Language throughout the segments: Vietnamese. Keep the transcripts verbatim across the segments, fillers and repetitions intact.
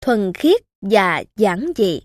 thuần khiết và giản dị.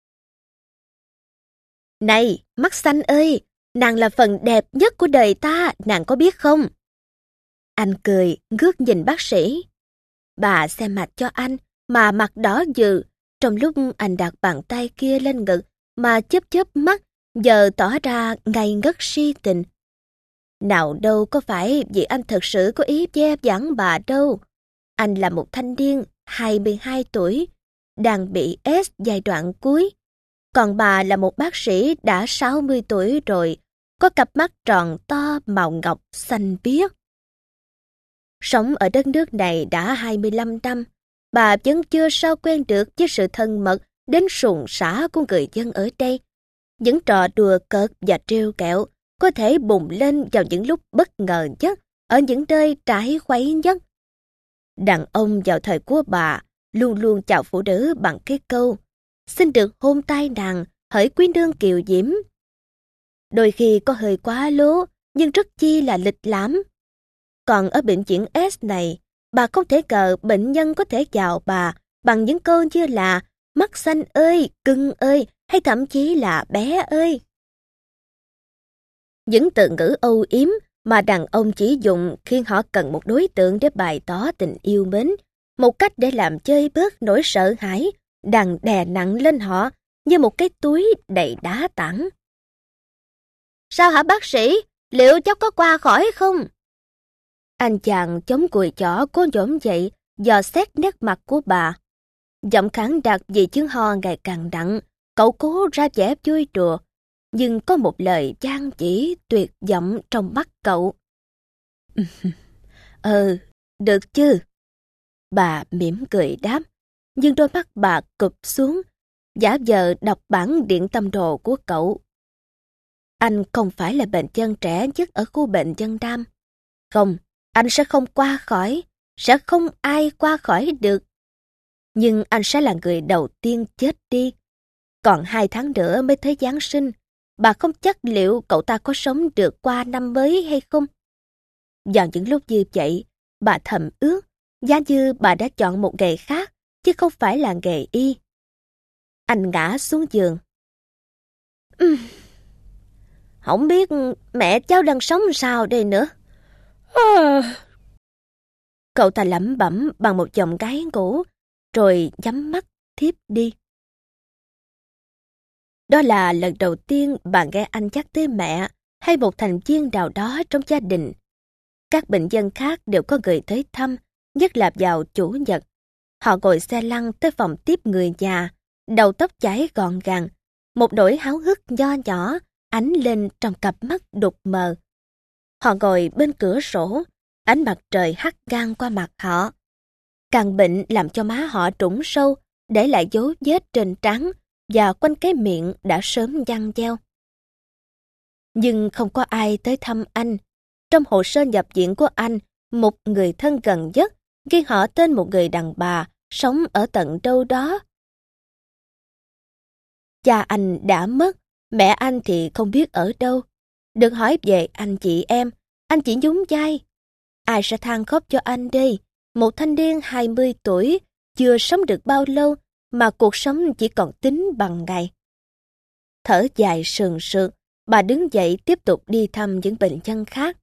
Này, mắt xanh ơi, nàng là phần đẹp nhất của đời ta, nàng có biết không? Anh cười, ngước nhìn bác sĩ. Bà xem mạch cho anh, mà mặt đỏ dừ, trong lúc anh đặt bàn tay kia lên ngực, mà chớp chớp mắt, giờ tỏ ra ngây ngất si tình. Nào đâu có phải vì anh thật sự có ý dè dẳng bà đâu. Anh là một thanh niên, hai mươi hai tuổi, đang bị ét giai đoạn cuối. Còn bà là một bác sĩ đã sáu mươi tuổi rồi, có cặp mắt tròn to màu ngọc xanh biếc. Sống ở đất nước này đã hai mươi lăm năm, bà vẫn chưa sao quen được với sự thân mật đến sùng sã của người dân ở đây. Những trò đùa cợt và trêu kẹo có thể bùng lên vào những lúc bất ngờ nhất, ở những nơi trái khuấy nhất. Đàn ông vào thời của bà luôn luôn chào phụ nữ bằng cái câu xin được hôn tay nàng, hỡi quý nương kiều diễm. Đôi khi có hơi quá lố, nhưng rất chi là lịch lãm. Còn ở bệnh viện S này, bà không thể ngờ bệnh nhân có thể chào bà bằng những câu như là mắt xanh ơi, cưng ơi, hay thậm chí là bé ơi. Những từ ngữ âu yếm mà đàn ông chỉ dùng khi họ cần một đối tượng để bày tỏ tình yêu mến, một cách để làm chơi bớt nỗi sợ hãi đang đè nặng lên họ như một cái túi đầy đá tảng. Sao hả bác sĩ? Liệu cháu có qua khỏi không? Anh chàng chống cùi chỏ cố dỗm dậy, dò xét nét mặt của bà. Giọng khản đặc vì chứng ho ngày càng nặng, cậu cố ra vẻ vui đùa, nhưng có một lời chan chỉ tuyệt vọng trong mắt cậu. Ừ, được chứ. Bà mỉm cười đáp, nhưng đôi mắt bà cụp xuống, giả vờ đọc bản điện tâm đồ của cậu. Anh không phải là bệnh nhân trẻ nhất ở khu bệnh nhân Nam. Không, anh sẽ không qua khỏi, sẽ không ai qua khỏi được. Nhưng anh sẽ là người đầu tiên chết đi. Còn hai tháng nữa mới tới Giáng sinh, bà không chắc liệu cậu ta có sống được qua năm mới hay không. Vào những lúc như vậy, bà thầm ước, giá như bà đã chọn một nghề khác, chứ không phải là nghề y. Anh ngã xuống giường. Uhm, không biết mẹ cháu đang sống sao đây nữa. À... Cậu ta lẩm bẩm bằng một giọng gái ngủ, rồi nhắm mắt thiếp đi. Đó là lần đầu tiên bà nghe anh nhắc tới mẹ hay một thành viên nào đó trong gia đình. Các bệnh nhân khác đều có người tới thăm, nhất là vào chủ nhật. Họ ngồi xe lăn tới phòng tiếp người nhà, đầu tóc chải gọn gàng, một nỗi háo hức nho nhỏ ánh lên trong cặp mắt đục mờ. Họ ngồi bên cửa sổ, ánh mặt trời hắt ngang qua mặt họ. Căn bệnh làm cho má họ trũng sâu, để lại dấu vết trên trán và quanh cái miệng đã sớm nhăn nheo. Nhưng không có ai tới thăm anh. Trong hồ sơ nhập viện của anh, một người thân gần nhất ghi họ tên một người đàn bà sống ở tận đâu đó. Cha anh đã mất, mẹ anh thì không biết ở đâu. Được hỏi về anh chị em, anh chỉ nhún vai. Ai sẽ than khóc cho anh đây? Một thanh niên hai mươi tuổi, chưa sống được bao lâu, mà cuộc sống chỉ còn tính bằng ngày. Thở dài sườn sượt, bà đứng dậy tiếp tục đi thăm những bệnh nhân khác.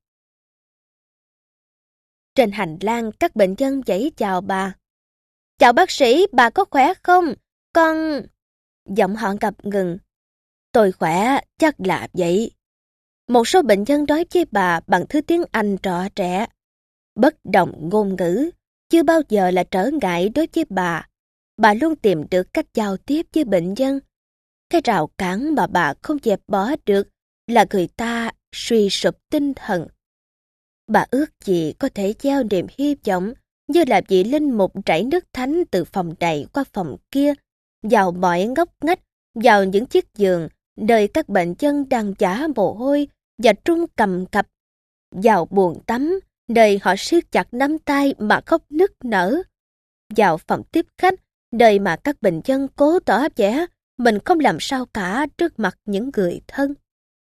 Trên hành lang, các bệnh nhân vẫy chào bà. Chào bác sĩ, bà có khỏe không? Con... Giọng họ ngập ngừng. Tôi khỏe, chắc là vậy. Một số bệnh nhân nói với bà bằng thứ tiếng Anh trọ trẻ. Bất đồng ngôn ngữ, chưa bao giờ là trở ngại đối với bà. Bà luôn tìm được cách giao tiếp với bệnh nhân. Cái rào cản mà bà không dẹp bỏ được là người ta suy sụp tinh thần. Bà ước gì có thể gieo niềm hy vọng như là vị linh mục rải nước thánh từ phòng này qua phòng kia, vào mọi ngóc ngách, vào những chiếc giường nơi các bệnh nhân đang chả mồ hôi và trung cầm cập, vào buồng tắm nơi họ siết chặt nắm tay mà khóc nức nở, vào phòng tiếp khách nơi mà các bệnh nhân cố tỏ vẻ mình không làm sao cả trước mặt những người thân.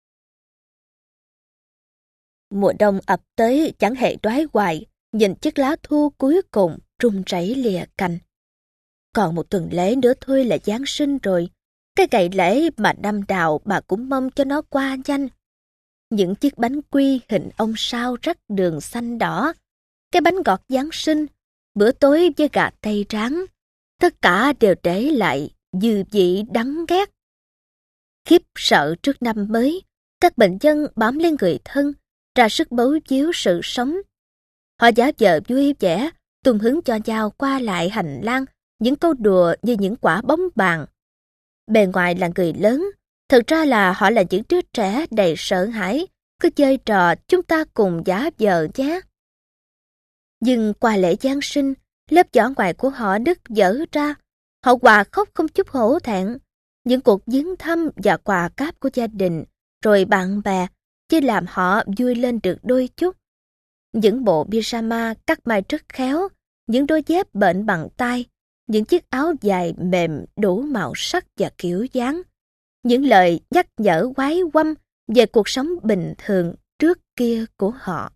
Mùa đông ập tới chẳng hề đoái hoài, nhìn chiếc lá thu cuối cùng rung rẩy lìa cành. Còn một tuần lễ nữa thôi là Giáng sinh rồi. Cái ngày lễ mà năm nào bà cũng mong cho nó qua nhanh. Những chiếc bánh quy hình ông sao rắc đường xanh đỏ, cái bánh ngọt Giáng sinh, bữa tối với gà tây rán, tất cả đều để lại dư vị đắng ghét. Khiếp sợ trước năm mới, các bệnh nhân bám lên người thân, ra sức bấu víu sự sống. Họ giả vờ vui vẻ, tung hứng cho nhau qua lại hành lang, những câu đùa như những quả bóng bàn. Bề ngoài là người lớn, thực ra là họ là những đứa trẻ đầy sợ hãi, cứ chơi trò chúng ta cùng giả vờ nhé. Nhưng qua lễ Giáng sinh, lớp vỏ ngoài của họ đứt dở ra, họ hòa khóc không chút hổ thẹn. Những cuộc viếng thăm và quà cáp của gia đình, rồi bạn bè, chỉ làm họ vui lên được đôi chút. Những bộ pyjama cắt may rất khéo, những đôi dép bện bằng tay, những chiếc áo dài mềm đủ màu sắc và kiểu dáng, những lời nhắc nhở quái quăm về cuộc sống bình thường trước kia của họ.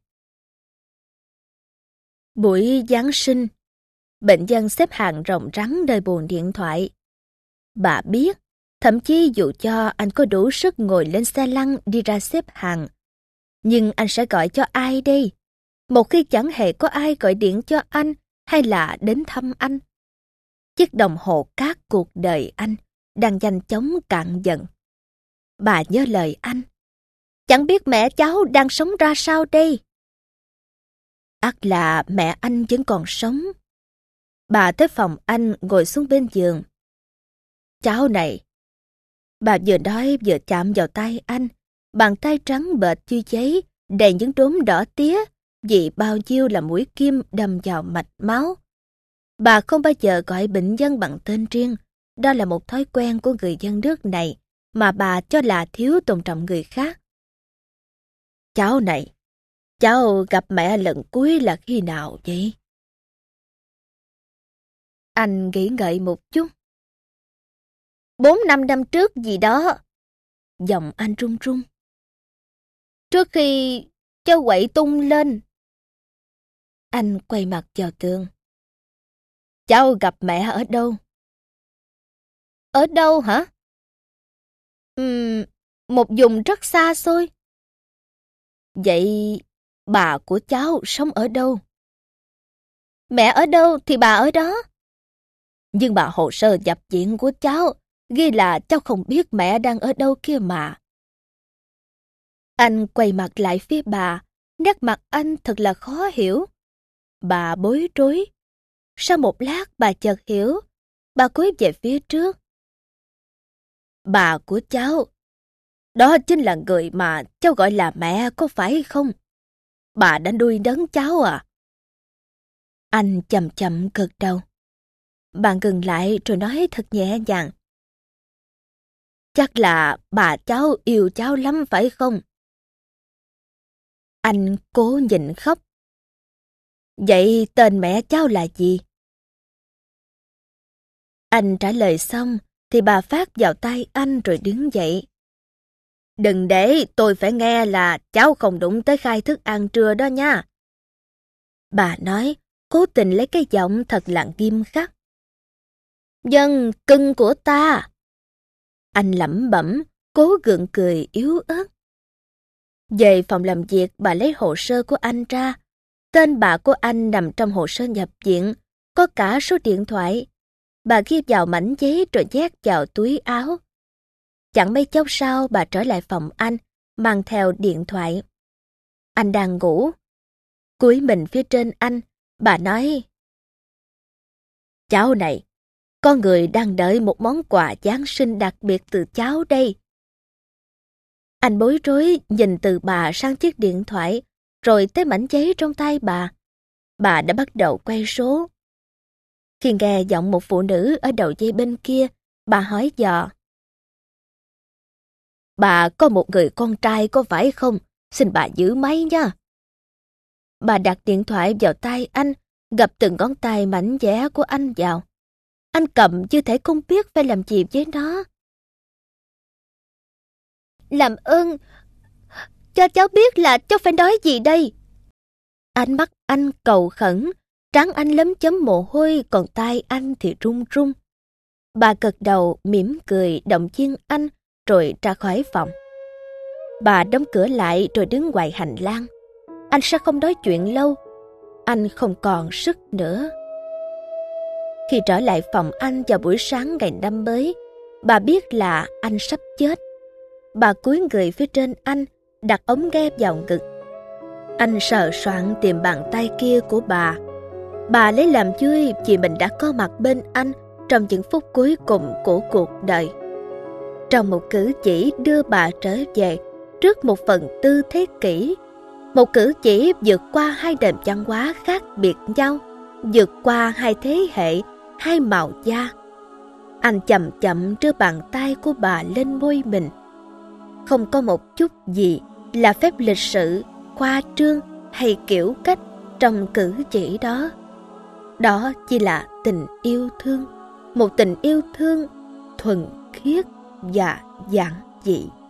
Buổi Giáng sinh, bệnh nhân xếp hàng rồng rắn nơi buồng điện thoại. Bà biết, thậm chí dù cho anh có đủ sức ngồi lên xe lăn đi ra xếp hàng, nhưng anh sẽ gọi cho ai đây? Một khi chẳng hề có ai gọi điện cho anh hay là đến thăm anh. Chiếc đồng hồ cát cuộc đời anh đang nhanh chóng cạn dần. Bà nhớ lời anh. Chẳng biết mẹ cháu đang sống ra sao đây? Ắt là mẹ anh vẫn còn sống. Bà tới phòng anh ngồi xuống bên giường. Cháu này. Bà vừa nói vừa chạm vào tay anh, bàn tay trắng bệch như giấy, đầy những đốm đỏ tía, vì bao nhiêu là mũi kim đâm vào mạch máu. Bà không bao giờ gọi bệnh nhân bằng tên riêng, đó là một thói quen của người dân nước này mà bà cho là thiếu tôn trọng người khác. Cháu này, cháu gặp mẹ lần cuối là khi nào vậy? Anh nghĩ ngợi một chút. Bốn năm năm trước gì đó. Giọng anh run run. Trước khi cháu quậy tung lên. Anh quay mặt vào tường. Cháu gặp mẹ ở đâu? Ở đâu hả? Ừm, một vùng rất xa xôi. Vậy bà của cháu sống ở đâu? Mẹ ở đâu thì bà ở đó. Nhưng bà hồ sơ nhập viện của cháu ghi là cháu không biết mẹ đang ở đâu kia mà. Anh quay mặt lại phía bà, nét mặt anh thật là khó hiểu. Bà bối rối. Sau một lát bà chợt hiểu, bà cúi về phía trước. Bà của cháu, đó chính là người mà cháu gọi là mẹ có phải không? Bà đã nuôi nấng cháu à? Anh chậm chậm gật đầu. Bà ngừng lại rồi nói thật nhẹ nhàng. Chắc là bà cháu yêu cháu lắm phải không? Anh cố nhịn khóc. Vậy tên mẹ cháu là gì? Anh trả lời xong thì bà phát vào tay anh rồi đứng dậy. Đừng để tôi phải nghe là cháu không đụng tới khai thức ăn trưa đó nha. Bà nói, cố tình lấy cái giọng thật là nghiêm khắc. Dân cưng của ta. Anh lẩm bẩm, cố gượng cười yếu ớt. Về phòng làm việc, bà lấy hồ sơ của anh ra. Tên bà của anh nằm trong hồ sơ nhập viện, có cả số điện thoại. Bà ghi vào mảnh giấy rồi nhét vào túi áo. Chẳng mấy chốc sau bà trở lại phòng anh, mang theo điện thoại. Anh đang ngủ. Cúi mình phía trên anh, bà nói. Cháu này, con người đang đợi một món quà Giáng sinh đặc biệt từ cháu đây. Anh bối rối nhìn từ bà sang chiếc điện thoại, rồi tới mảnh giấy trong tay bà. Bà đã bắt đầu quay số. Khi nghe giọng một phụ nữ ở đầu dây bên kia, bà hỏi dò. Bà có một người con trai có phải không? Xin bà giữ máy nha. Bà đặt điện thoại vào tay anh, gập từng ngón tay mảnh vẽ của anh vào. Anh cầm như thể không biết phải làm gì với nó. Làm ơn, cho cháu biết là cháu phải nói gì đây. Ánh mắt anh cầu khẩn, Trán anh lấm chấm mồ hôi, còn tay anh thì run run. Bà gật đầu mỉm cười động viên anh rồi ra khỏi phòng. Bà đóng cửa lại rồi đứng ngoài hành lang. Anh sẽ không nói chuyện lâu. Anh không còn sức nữa. Khi trở lại phòng anh vào buổi sáng ngày năm mới, bà biết là anh sắp chết. Bà cúi người phía trên anh, đặt ống nghe vào ngực. Anh sờ soạn tìm bàn tay kia của bà. Bà lấy làm vui vì mình đã có mặt bên anh trong những phút cuối cùng của cuộc đời. Trong một cử chỉ đưa bà trở về trước một phần tư thế kỷ, một cử chỉ vượt qua hai nền văn hóa khác biệt nhau, vượt qua hai thế hệ, hai màu da. Anh chậm chậm đưa bàn tay của bà lên môi mình. Không có một chút gì là phép lịch sự, khoa trương hay kiểu cách trong cử chỉ đó. Đó chỉ là tình yêu thương, một tình yêu thương thuần khiết và giản dị.